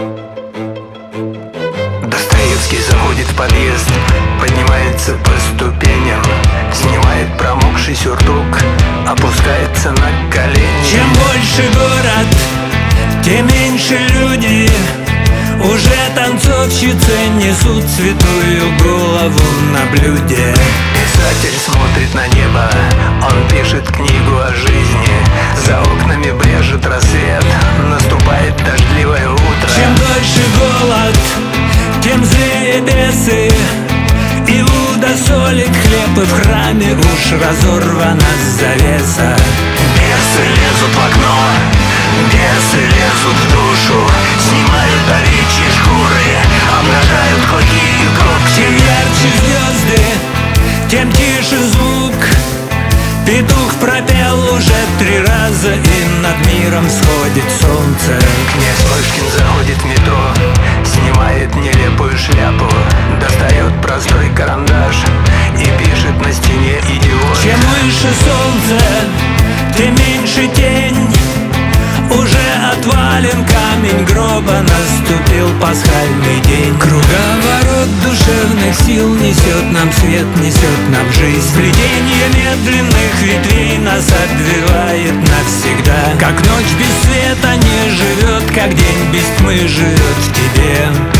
Достоевский заходит в подъезд, поднимается по ступеням, снимает промокший сюртук, опускается на колени. Чем больше город, тем меньше люди. Уже танцовщицы несут святую голову на блюде. Писатель смотрит на небо, он пишет книгу о жизни. За окнами брежет рассвет, наступает дождливое утро. Чем дольше голод, тем злее бесы. Иуда солит хлеб, и в храме уж разорвана завеса. Бесы лезут в окно, бесы лезут в душу, снимают овечьи шкуры, обнажают клыки и когти. Чем ярче звезды, тем тише звук. Петух пропел уже 3 раза, и над миром сходит солнце. Князь Мышкин заходит в метро, снимает нелепую шляпу, достает простой карандаш и пишет на стене «Идиот». Чем выше солнце, тем меньше тень. Уже отвален камень гроба, наступил пасхальный день. Круговорот душевных сил несет нам свет, несет нам жизнь. Сплетение медленных ветвей нас обвивает навсегда. Как ночь без света не живет, как день без тьмы живет в тебе.